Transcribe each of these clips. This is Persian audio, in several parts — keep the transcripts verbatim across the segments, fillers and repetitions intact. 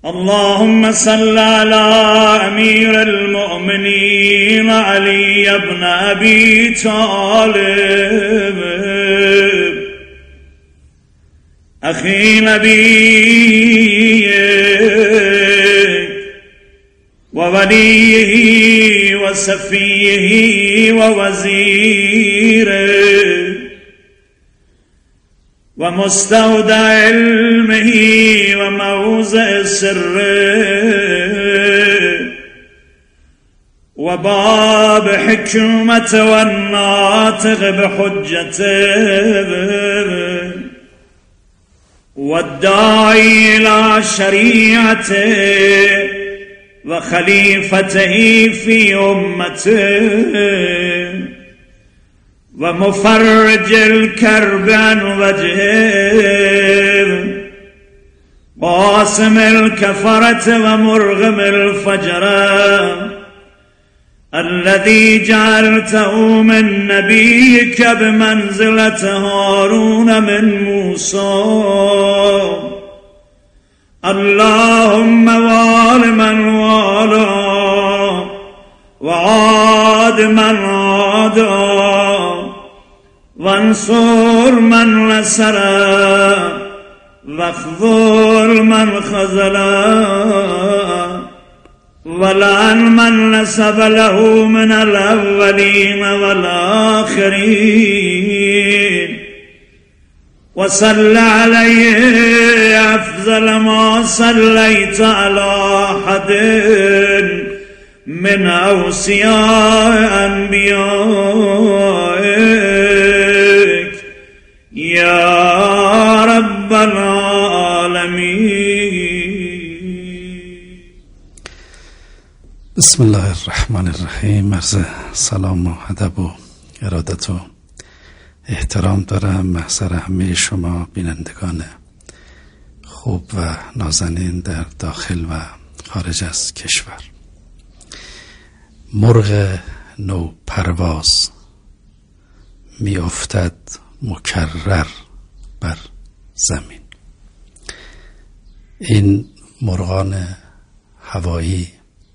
اللهم صل على امير المؤمنين علي بن ابي طالب اخي نبيك ووليه وصفيه ووزيره ومستودع علمه وموضع سره وباب حكمة والناطق بحجته والداعي إلى شريعته وخليفته في أمته ومفرج الكرب عن وجهه قاسم الكفرة ومرغم الفجرة الذي جعلته من نبيك بمنزلة هارون من موسى اللهم وال من والاه وعاد من عاده وانصر من نصره واخذل من خذله ولعن من نسب له من الأولين والآخرين وصل عليه أفضل ما صليت على أحد من أوصياء أنبيائك يا رب العالمين. بسم الله الرحمن الرحیم. عرض سلام و ادب و ارادت و احترام دارم محضر همه شما بینندگان خوب و نازنین در داخل و خارج از کشور. مرغ نو پرواز می افتد مکرر بر زمین. این مرغان هوایی،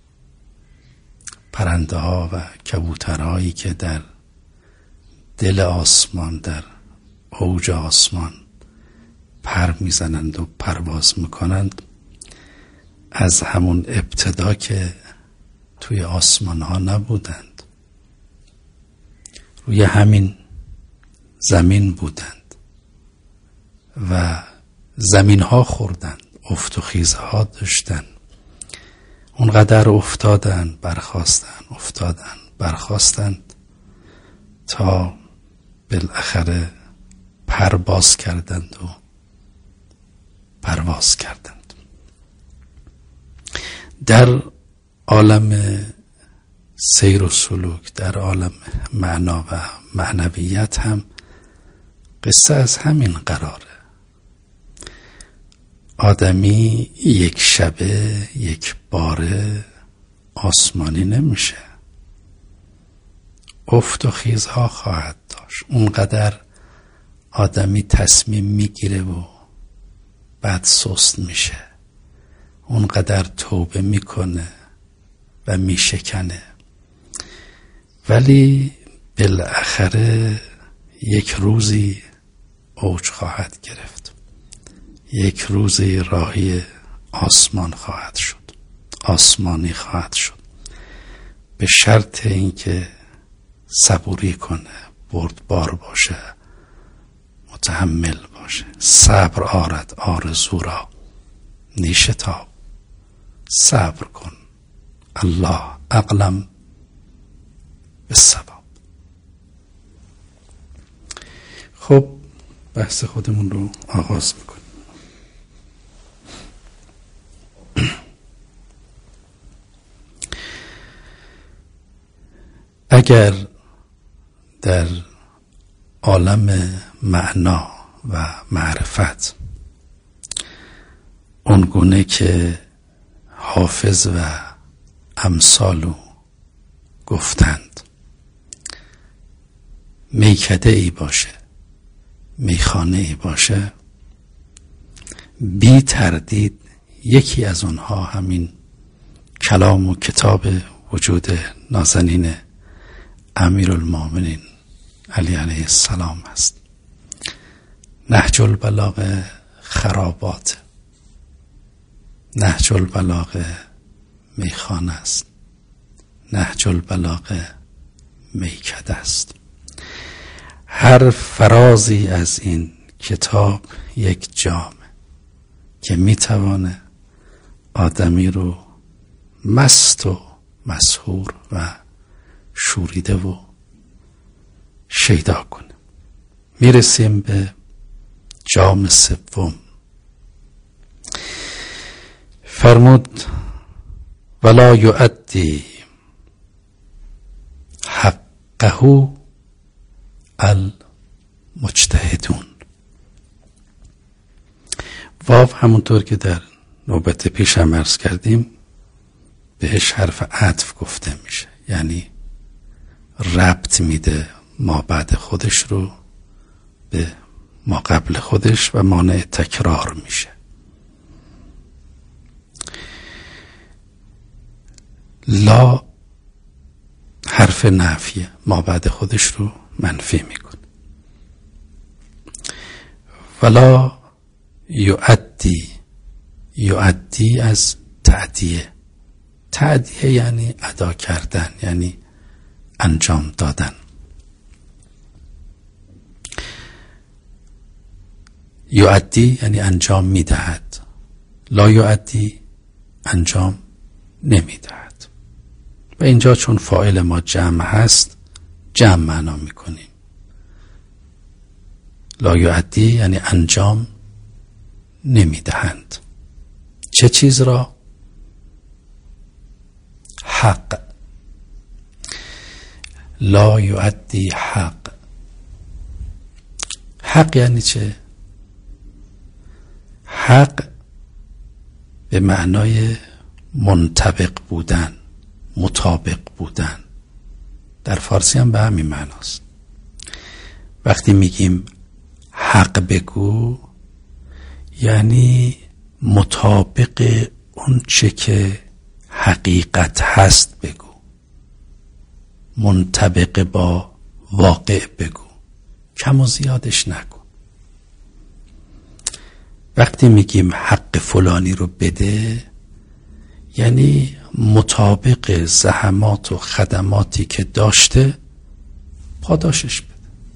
پرنده ها و کبوترهایی که در دل آسمان، در اوج آسمان پر میزنند و پرواز میکنند، از همون ابتدا که توی آسمان ها نبودند، روی همین زمین بودند و زمین ها خوردند، افت و خیزها داشتند، اونقدر افتادن برخواستن افتادن برخواستند تا بالاخره پرواز کردند و پرواز کردند. در عالم سیر و سلوک، در عالم معنا و معنویت هم قصه از همین قراره. آدمی یک شبه یک باره آسمانی نمیشه، افت و خیزها خواهد داشت. اونقدر آدمی تصمیم میگیره و بعد سست میشه، اونقدر توبه میکنه و میشکنه، ولی بالاخره یک روزی اوج خواهد گرفت، یک روزی راهی آسمان خواهد شد، آسمانی خواهد شد، به شرط اینکه صبوری کنه، بردبار باشه، متحمل باشه. صبر آرد آرزو را نیشتاب، صبر کن، الله اعلم بالصواب. خب بحث خودمون رو آغاز میکنیم. اگر در عالم معنا و معرفت اونگونه که حافظ و امثالو گفتند میکده ای باشه، میخانه ای باشه، بی تردید یکی از اونها همین کلام و کتاب وجود نازنین امیرالمومنین علی علیه السلام است. نهج البلاغه خرابات، نهج البلاغه میخانه است، نهج البلاغه میکده است. هر فرازی از این کتاب یک جام که میتوانه آدمی رو مست و مسحور و شوریده و شیدا کنه. میرسیم به جام سوم. فرمود ولا یؤدی حقه المجتهدون. واو همونطور که در نوبت پیش هم عرض کردیم بهش حرف عطف گفته میشه، یعنی ربط میده ما بعد خودش رو به ما قبل خودش و مانع تکرار میشه. لا حرف نفیه، ما بعد خودش رو منفی میکنه. ولا یؤدی، یؤدی از تعدیه، تعدیه یعنی ادا کردن، یعنی انجام دادن. یؤدی یعنی انجام میدهد، لا یؤدی انجام نمیدهد. و اینجا چون فاعل ما جمع هست جمع معنا میکنیم. لا یؤدی یعنی انجام نمیدهند. چه چیز را؟ حق. لا یؤدی حق. حق یعنی چه؟ حق به معنای منطبق بودن، مطابق بودن. در فارسی هم به همین معناست. وقتی میگیم حق بگو یعنی مطابق اون چه که حقیقت هست بگو، منطبق با واقع بگو، کم و زیادش نکن. وقتی میگیم حق فلانی رو بده یعنی مطابق زحمات و خدماتی که داشته پاداشش بده.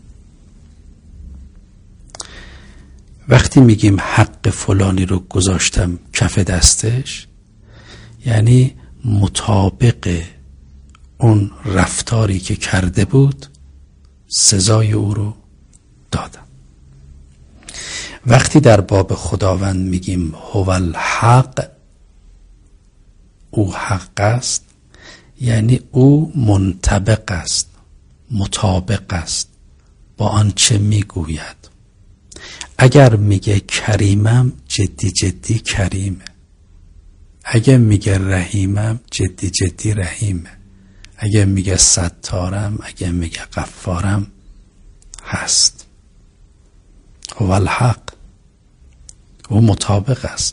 وقتی میگیم حق فلانی رو گذاشتم کف دستش یعنی مطابق اون رفتاری که کرده بود سزای او رو دادم. وقتی در باب خداوند میگیم هو الحق، او حق است، یعنی او منطبق است، مطابق است با آنچه میگوید. اگر میگه کریمم جدی جدی کریمه، اگر میگه رحیمم جدی جدی رحیمه، اگر میگه ستارم، اگر میگه غفارم هست. هو الحق، او مطابق است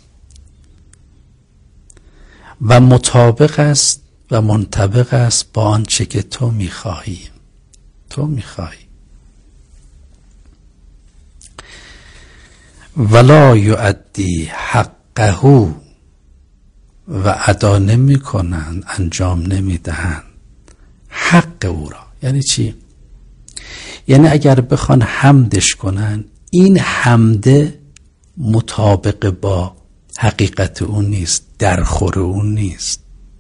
و مطابق است و منطبق است با آنچه که تو میخواهی. تو میخواهی. ولا یؤدی حقه و ادا نمی کنند، انجام نمی دهند حق او را. یعنی چی؟ یعنی اگر بخوان حمدش کنن این حمده مطابق با حقیقت اون نیست، درخور اون نیست.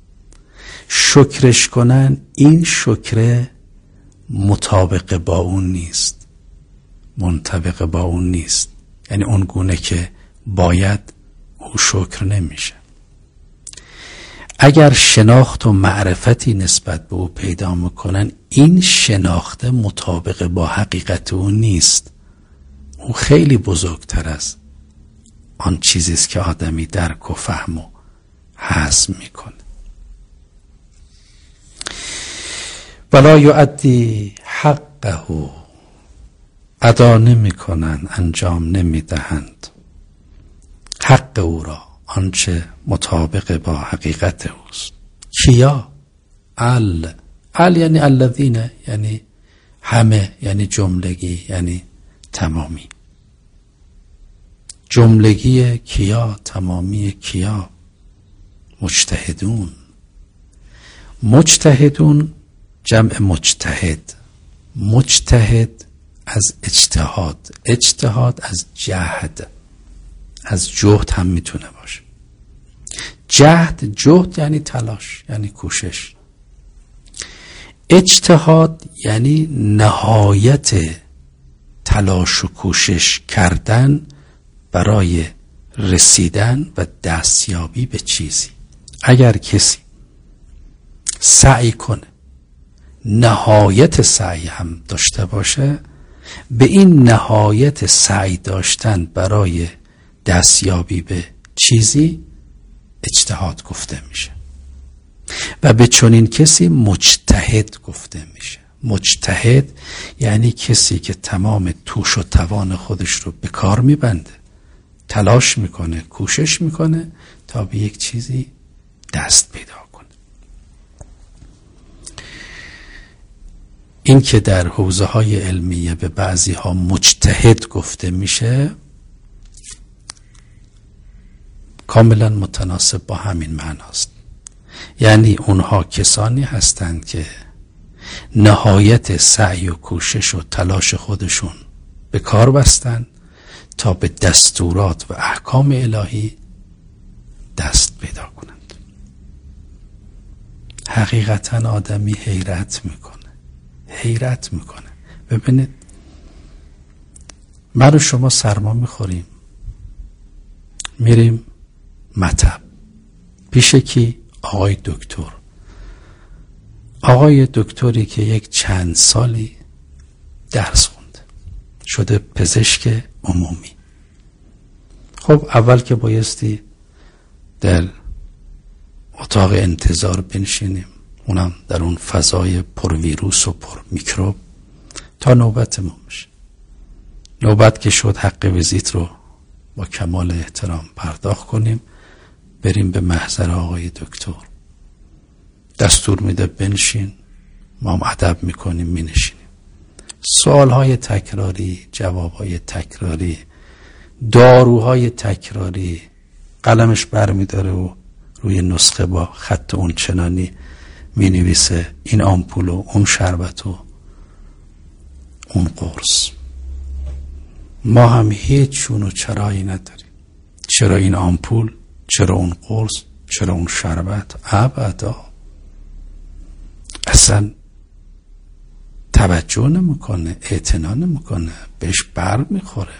شکرش کنن این شکر مطابق با اون نیست، منطبق با اون نیست، یعنی اون گونه که باید او شکر نمیشه. اگر شناخت و معرفتی نسبت به او پیدا میکنن این شناخت مطابق با حقیقت او نیست، او خیلی بزرگتر از آن چیزی است که آدمی درک و فهم و حس میکنه. ولا یؤدی حقه، ادا نمی کنند، انجام نمی دهند حق او را، آنچه مطابق با حقیقت اوست. کیا؟ ال ال یعنی الذین، یعنی همه، یعنی جملگی، یعنی تمامی. جملگی کیا، تمامی کیا؟ مجتهدون. مجتهدون جمع مجتهد. مجتهد از اجتهاد، اجتهاد از جهد، از جهد هم میتونه باشه. جهد، جهد یعنی تلاش، یعنی کوشش. اجتهاد یعنی نهایت تلاش و کوشش کردن برای رسیدن و دستیابی به چیزی. اگر کسی سعی کنه نهایت سعی هم داشته باشه، به این نهایت سعی داشتن برای دستیابی به چیزی اجتهاد گفته میشه و به چنین کسی مجتهد گفته میشه. مجتهد یعنی کسی که تمام توش و توان خودش رو به کار میبنده، تلاش میکنه، کوشش میکنه تا به یک چیزی دست پیدا کنه. این که در حوزه های علمیه به بعضی ها مجتهد گفته میشه کاملا متناسب با همین معناست. یعنی اونها کسانی هستند که نهایت سعی و کوشش و تلاش خودشون به کار بستن تا به دستورات و احکام الهی دست پیدا کنند. حقیقتا آدمی حیرت میکنه حیرت میکنه ببینید، من و شما سرما میخوریم، میریم مطب پیش کی؟ آقای دکتر. آقای دکتری که یک چند سالی درس خونده، شده پزشک عمومی. خب اول که بایستی در اتاق انتظار بنشینیم، اونم در اون فضای پر ویروس و پر میکروب، تا نوبتمون میشه. نوبت که شد حق ویزیت رو با کمال احترام پرداخت کنیم، بریم به محضر آقای دکتر. دستور میده بنشین، ما هم ادب میکنیم مینشینیم. سوالهای تکراری، جوابهای تکراری، داروهای تکراری. قلمش برمیداره و روی نسخه با خط اون چنانی مینویسه این آمپول و اون شربت و اون قرص. ما هم هیچ چون و چرایی نداریم. چرا این آمپول؟ چرا اون قرص؟ چرا اون شربت؟ ابدا. اصلا توجه نمیکنه، اعتنا نمیکنه، بهش بر میخوره.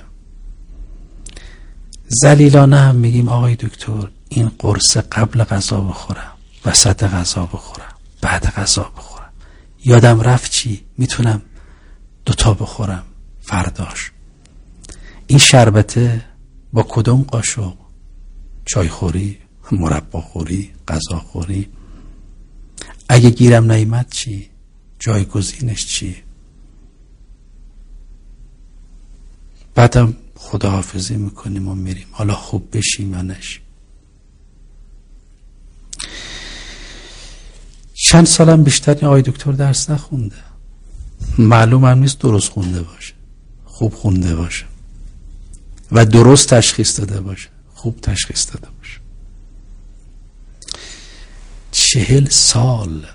ذلیلانه هم میگیم آقای دکتر این قرص قبل غذا بخورم، وسط غذا بخورم، بعد غذا بخورم، یادم رفت چی؟ میتونم دوتا بخورم فرداش. این شربته با کدوم قاشق؟ چای خوری، مربا خوری، غذا خوری؟ اگه گیرم نیامد چی؟ جایگزینش چی؟ بعدم خداحافظی میکنیم و میریم، حالا خوب بشیم یا نشیم. چند سالم بیشتر این آقای دکتر درس نخونده، معلوم هم نیست درست خونده باشه، خوب خونده باشه و درست تشخیص داده باشه، خوب تشخیص داده باشه. چهل سال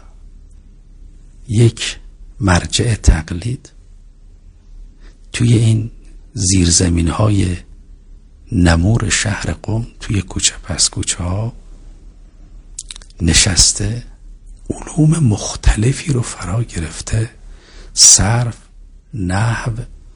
یک مرجع تقلید توی این زیرزمین های نمور شهر قم، توی کوچه پس کوچه ها نشسته، علوم مختلفی رو فرا گرفته، صرف، نحو،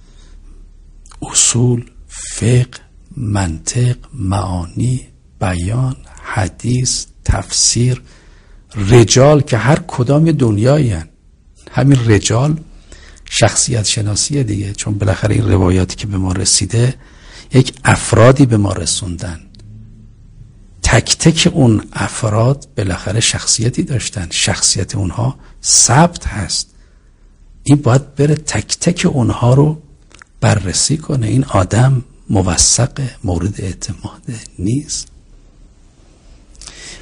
اصول، فقه، منطق، معانی، بیان، حدیث، تفسیر. رجال که هر کدام دنیایی هن. همین رجال شخصیت شناسیه دیگه، چون بالاخره این روایاتی که به ما رسیده یک افرادی به ما رسوندن، تک تک اون افراد بالاخره شخصیتی داشتن، شخصیت اونها ثبت هست. این باید بره تک تک اونها رو بررسی کنه. این آدم موثق، مورد اعتماد نیست.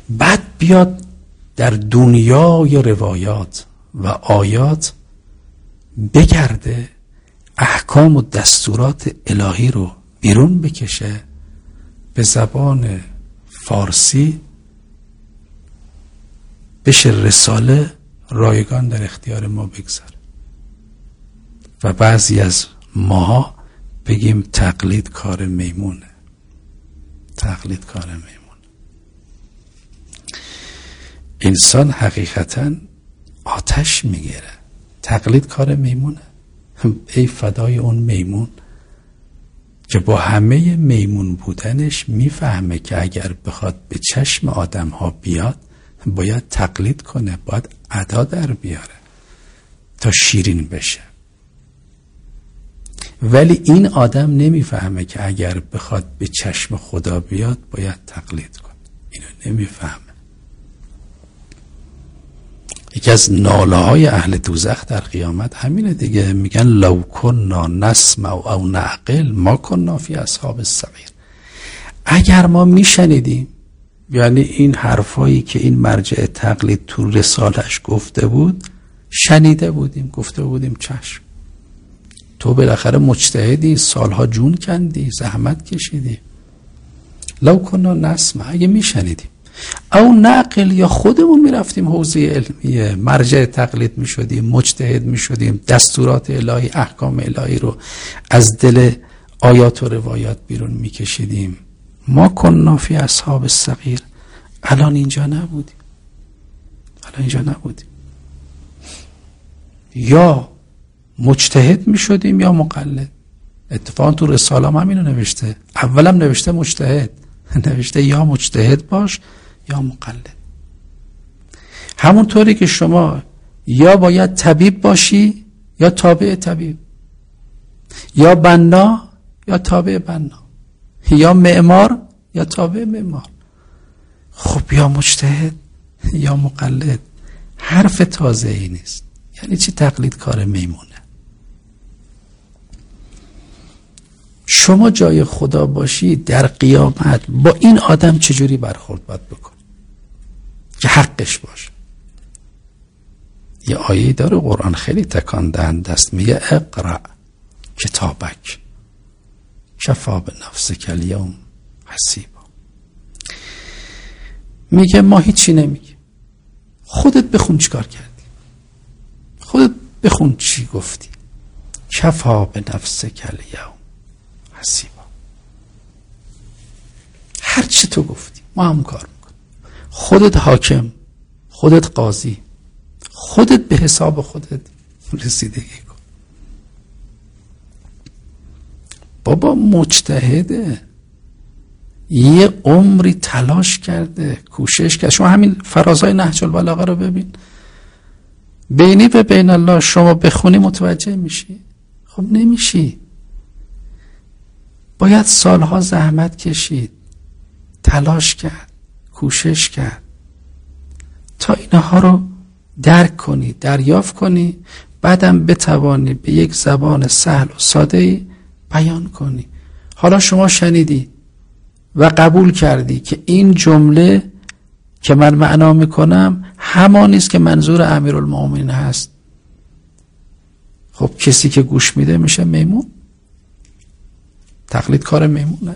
بعد بیاد در دنیای روایات و آیات بگرده احکام و دستورات الهی رو بیرون بکشه، به زبان فارسی بشه رساله رایگان در اختیار ما بگذاره و بعضی از ماها بگیم تقلید کار میمونه. تقلید کار میمونه. انسان حقیقتا آتش میگیره. تقلید کار میمونه. ای فدای اون میمون که با همه میمون بودنش میفهمه که اگر بخواد به چشم آدم ها بیاد باید تقلید کنه، باید ادا در بیاره تا شیرین بشه. ولی این آدم نمیفهمه که اگر بخواد به چشم خدا بیاد باید تقلید کنه. اینو نمیفهمه. یکی از ناله های اهل دوزخ در قیامت همینه دیگه. میگن لو کننا نسمع او نعقل ما کننا فی اصحاب السعیر. اگر ما میشنیدیم، یعنی این حرفایی که این مرجع تقلید تو رسالش گفته بود شنیده بودیم، گفته بودیم چشم. تو بالاخره مجتهدی، سالها جون کندی، زحمت کشیدی. لو کننا نسمع، اگه میشنیدیم، او نقل، یا خودمون میرفتیم حوزه علمیه، مرجع تقلید میشدیم، مجتهد میشدیم، دستورات الهی، احکام الهی رو از دل آیات و روایات بیرون میکشیدیم. ما کننا فی اصحاب السعیر. الان اینجا نبودیم. الان اینجا نبودیم. یا مجتهد میشدیم یا مقلد. اتفاقا تو رساله هم همینو نوشته. اولم نوشته مجتهد، نوشته یا مجتهد باش یا مقلد. همونطوری که شما یا باید طبیب باشی یا تابع طبیب، یا بنا یا تابع بنا، یا معمار یا تابع معمار. خب یا مجتهد یا مقلد. حرف تازه ای نیست. یعنی چی تقلید کار میمونه؟ شما جای خدا باشی در قیامت با این آدم چجوری برخورد باید بکن که حقش باشه؟ یه آیه داره قرآن خیلی تکان دهنده است، میگه اقرأ کتابک کفی بنفسک الیوم حسیبا. میگه ما هیچی نمیگه، خودت بخون چیکار کردی، خودت بخون چی گفتی. کفی بنفسک الیوم حسیبا. هر چی تو گفتی ما هم کار میکنیم. خودت حاکم، خودت قاضی، خودت به حساب خودت رسیدگی کن. بابا مجتهده، یه عمری تلاش کرده، کوشش کرده. شما همین فرازهای نهج البلاغه رو ببین، بینی و بین الله شما بخونی متوجه میشی؟ خب نمیشی. باید سالها زحمت کشید، تلاش کرد، کوشش کرد تا اینها رو درک کنی، دریافت کنی، بعدم بتوانی به یک زبان سهل و ساده بیان کنی. حالا شما شنیدی و قبول کردی که این جمله که من معنا میکنم همانی است که منظور امیرالمومنین هست. خب کسی که گوش میده میشه میمون؟ تقلید کار میمونه.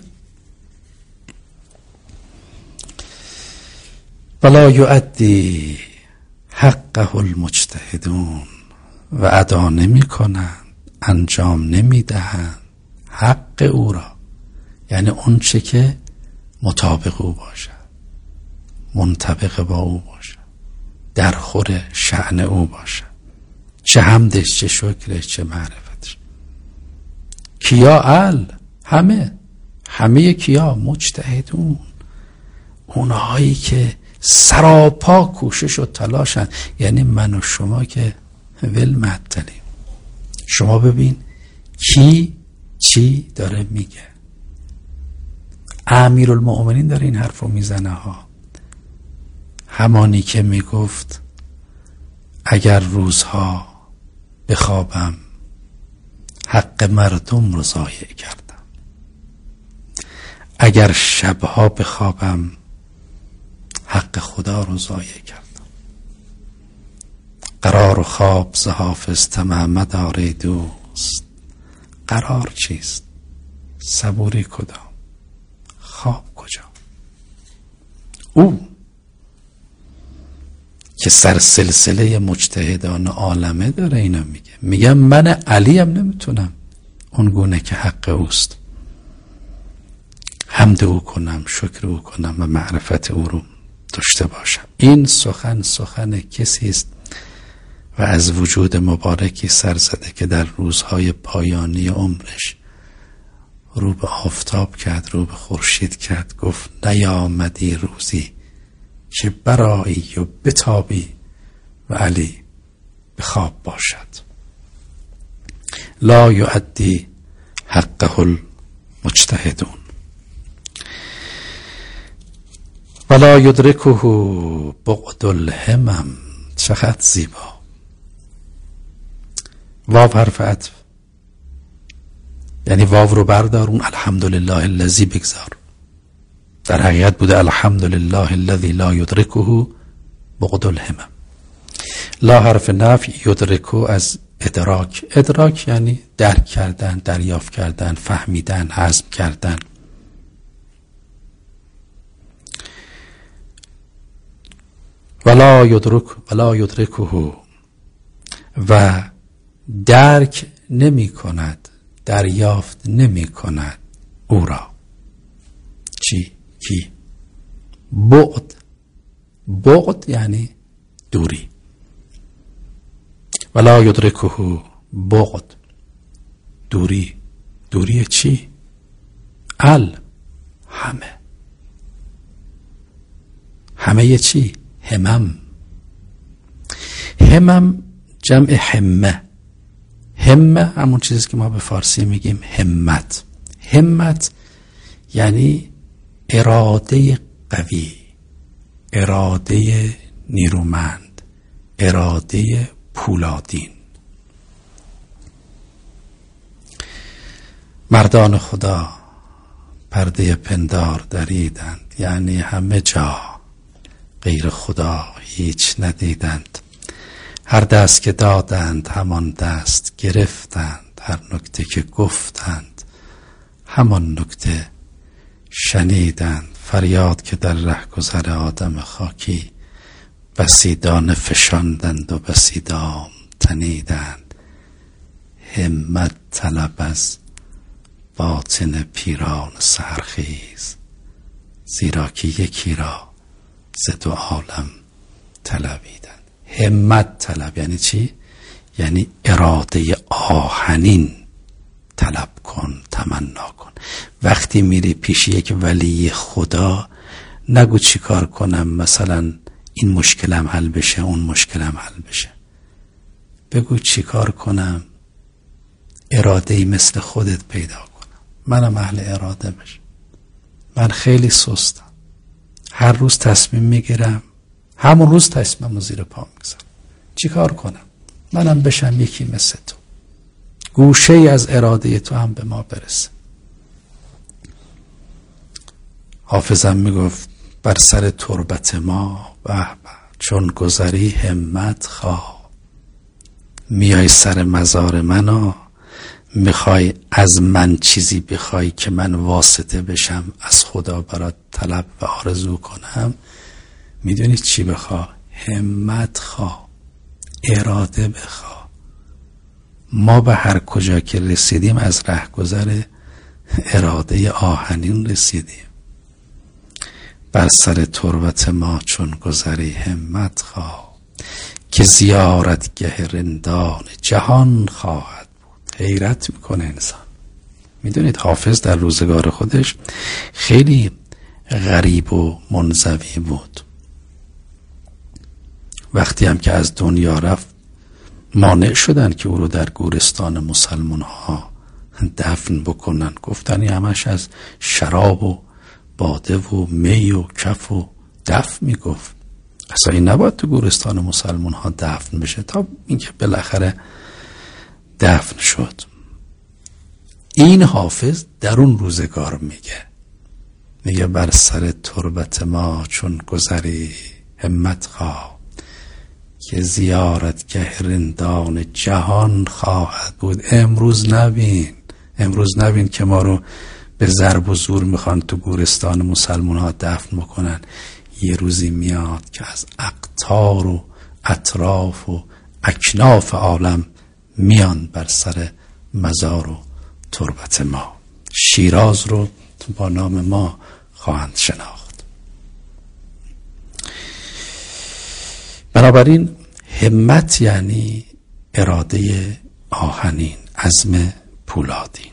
ولا یؤدی حقه المجتهدون، و ادا نمی کنند، انجام نمی دهند حق او را، یعنی اون چه که مطابق او باشد، منطبق با او باشد، در خور شأن او باشد، چه حمدش، چه شکرش، چه معرفتش. کیا؟ ال همه همه کیا؟ مجتهدون، اونهایی که سراپا کوشش و تلاشن. یعنی من و شما که ول معطلیم. شما ببین کی چی داره میگه. امیرالمومنین داره این حرفو میزنه ها، همانی که میگفت اگر روزها بخوابم حق مردم رو ضایع کردم، اگر شبها بخوابم حق خدا رو ضایع کردم. قرار و خواب ز حافظ طمع مدار دوست. قرار چیست؟ صبوری کدام؟ خواب کجا؟ او که سر سلسله مجتهدان عالمه داره اینا میگه. میگم من علیم نمیتونم اون گونه که حق اوست حمد او کنم، شکر او کنم و معرفت او رو داشته باشم. این سخن سخن کسی است و از وجود مبارکی سر زده که در روزهای پایانی عمرش رو به آفتاب کرد، رو به خورشید کرد، گفت نیامدی روزی که برایی و بتابی و علی به خواب باشد. لا یؤدی حقه المجتهدون ولا یدرکه بعد الهمم. چقدر زیبا. واو حرف عطف، یعنی واو رو بردارون الحمدلله الذی بگذار. در حقیقت بوده الحمدلله الذی لا یدرکه بعد الهمم. لا حرف نفی، یدرکه از ادراک. ادراک یعنی درک کردن، دریافت کردن، فهمیدن، هضم کردن. ولا یدرک ولا یدرکه و درک نمی کند، دریافت نمی کند او را. چی؟ کی؟ بعد. بعد یعنی دوری. ولا یدرکه بعد، دوری. دوری چی؟ ال همه. همه چی؟ همم. همم جمع همه. همه همون چیزی که ما به فارسی میگیم همت. همت یعنی اراده قوی، اراده نیرومند، اراده پولادین. مردان خدا پرده پندار دریدند، یعنی همه جا غیر خدا هیچ ندیدند. هر دست که دادند همان دست گرفتند، هر نکته که گفتند همان نکته شنیدند. فریاد که در رهگذر آدم خاکی بسی دانه فشاندند و بسی دام تنیدند. همت طلب از باطن پیران سحرخیز، زیرا که یکی را ز دو عالم طلبیدند. همت طلب یعنی چی؟ یعنی اراده آهنین طلب کن، تمنا کن. وقتی میری پیش یک ولی خدا نگو چی کار کنم مثلا این مشکلم حل بشه، اون مشکلم حل بشه. بگو چی کار کنم اراده‌ای مثل خودت پیدا کنم. منم اهل اراده بشم. من خیلی سستم، هر روز تصمیم میگیرم، همون روز تصمیمم رو زیر پا میگذارم. چی کار کنم منم بشم یکی مثل تو، گوشه ای از اراده تو هم به ما برسه. حافظم میگفت بر سر تربت ما به به چون گذری همت خواه. میای سر مزار منو، میخوای از من چیزی بخوای که من واسطه بشم از خدا برات طلب و آرزو کنم. میدونی چی بخواه؟ همت خواه، اراده بخواه. ما به هر کجا که رسیدیم از رهگذر اراده آهنین رسیدیم. بر سر تربت ما چون گذری همت خواه، که زیارتگه رندان جهان خواهد بود. حیرت میکنه انسان. میدونید حافظ در روزگار خودش خیلی غریب و منزوی بود. وقتی هم که از دنیا رفت مانع شدن که او رو در گورستان مسلمان ها دفن بکنن. گفتن همش از شراب و باده و می و کف و دف میگفت. اصلا این نباید تو گورستان مسلمان ها دفن بشه، تا اینکه بالاخره دفن شد. این حافظ در اون روزگار میگه. میگه بر سر تربت ما چون گذری همت خواه، که زیارتگه رندان جهان خواهد بود. امروز نبین امروز نبین که ما رو به ضرب و زور میخوان تو گورستان مسلمان ها دفن بکنن. یه روزی میاد که از اقطار و اطراف و اکناف عالم میان بر سر مزار و تربت ما. شیراز رو با نام ما خواهند شناخت. بنابراین همت یعنی اراده آهنین، عزم پولادین.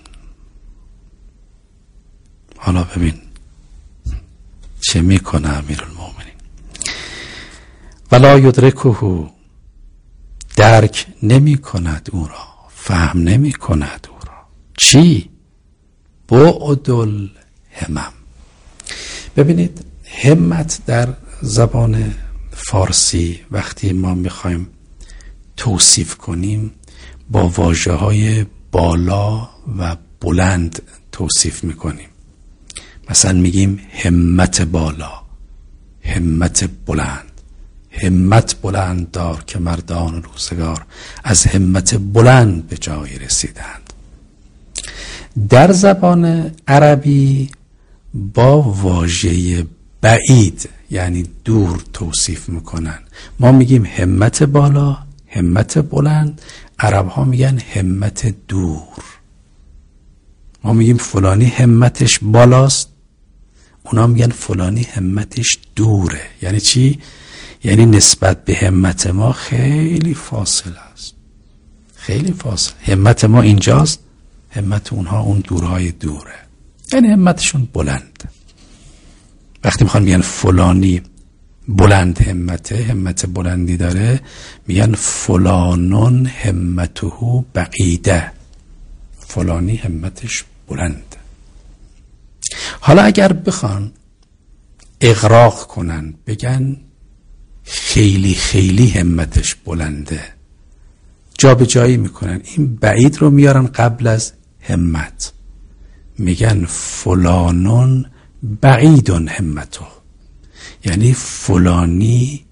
حالا ببین چه میکنه امیرالمومنین. ولا یدرکه، درک نمی کند او را، فهم نمی کند او را. چی؟ بعد الهمم. ببینید همت در زبان فارسی وقتی ما میخوایم توصیف کنیم با واژه های بالا و بلند توصیف میکنیم. مثلا میگیم همت بالا، همت بلند. همت بلند دار که مردان روزگار از همت بلند به جای رسیدند. در زبان عربی با واژه بعید یعنی دور توصیف میکنن. ما میگیم همت بالا، همت بلند. عرب ها میگن همت دور. ما میگیم فلانی همتش بالاست، اونا میگن فلانی همتش دوره. یعنی چی؟ یعنی نسبت به همت ما خیلی فاصله است، خیلی فاصله. همت ما اینجاست، همت اونها اون دورهای دوره، یعنی همتشون بلند. وقتی میخوان میگن فلانی بلند همته، همت بلندی داره، میگن فلانون همته بعیده، فلانی همتش بلند. حالا اگر بخوان اغراق کنن بگن خیلی خیلی همتش بلنده، جا به جایی میکنن، این بعید رو میارن قبل از همت، میگن فلانون بعیدون همتو، یعنی فلانی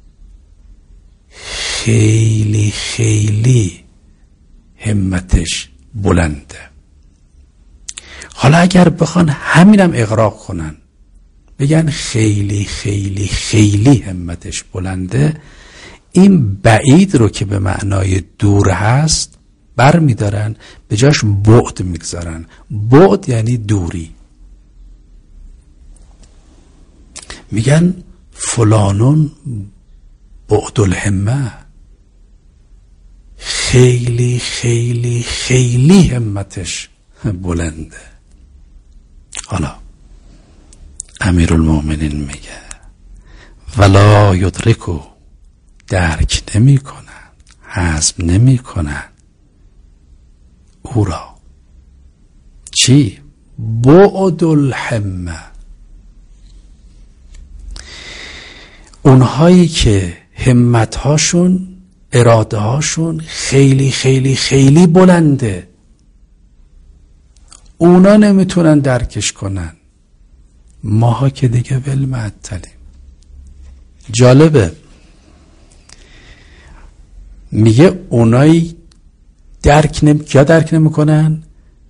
خیلی خیلی همتش بلنده. حالا اگر بخوان همینم اغراق کنن بگن خیلی خیلی خیلی همتش بلنده، این بعید رو که به معنای دور هست بر میدارن، به جاش بعد میگذارن. بعد یعنی دوری. میگن فلانون بعد الهمه، خیلی خیلی خیلی همتش بلنده. حالا امیرالمومنین میگه ولا یدرکو، درک نمی کنن، حسب نمی کنن او را. چی؟ بعد الهمه. اونهایی که همتهاشون، اراده هاشون خیلی خیلی خیلی بلنده، اونا نمیتونن درکش کنن. ماها که دیگه ول معطلیم. جالبه میگه اونایی درک نمی... کیا درک نمیکنن؟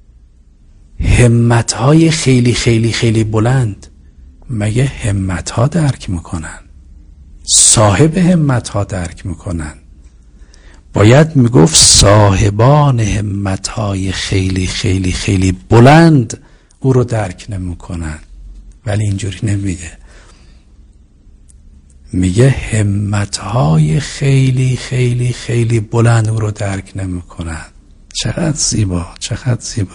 همتهای خیلی خیلی خیلی بلند. مگه همتها درک میکنن؟ صاحب همتها درک میکنن. باید میگفت صاحبان همتهای خیلی خیلی خیلی بلند او رو درک نمیکنن، ولی اینجوری نمیگه. میگه همتهای خیلی خیلی خیلی بلند او رو درک نمیکنن. چقدر زیبا، چقدر زیبا.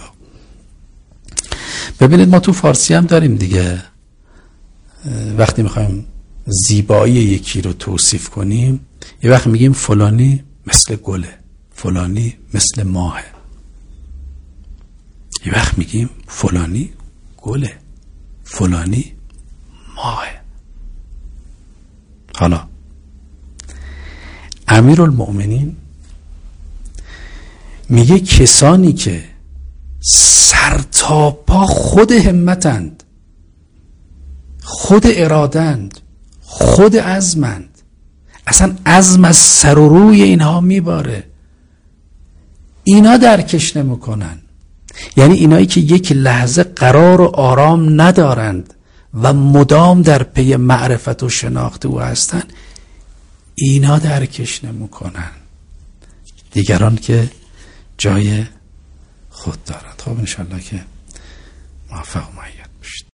ببینید ما تو فارسی هم داریم دیگه، وقتی میخوایم زیبایی یکی رو توصیف کنیم یه وقت میگیم فلانی مثل گله، فلانی مثل ماهه. یه وقت میگیم فلانی گله، فلانی ماهه. حالا امیرالمؤمنین میگه کسانی که سر تا پا خود همتند، خود ارادند، خود عزمند. اصلا عزم از سر و روی اینها میباره. اینا درکش نمیکنن. یعنی اینایی که یک لحظه قرار و آرام ندارند و مدام در پی معرفت و شناخت او هستند، اینا درکش نمیکنن. دیگران که جای خود دارند. خب انشالله که موفق و مؤید باشید.